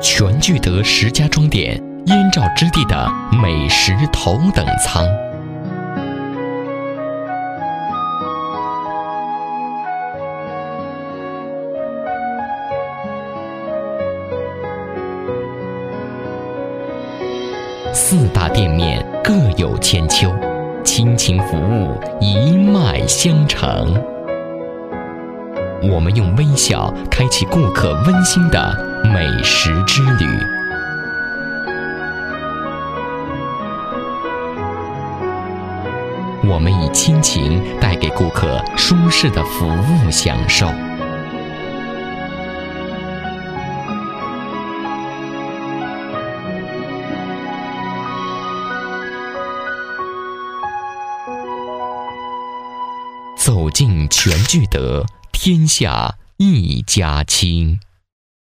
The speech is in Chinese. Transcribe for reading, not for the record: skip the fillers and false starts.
全聚德10家庄店燕赵之地的美食头等舱。4大店面各有千秋，亲情服务一脉相承。我们用微笑开启顾客温馨的美食之旅。我们以亲情带给顾客舒适的服务享受。走进全聚德，天下一家亲。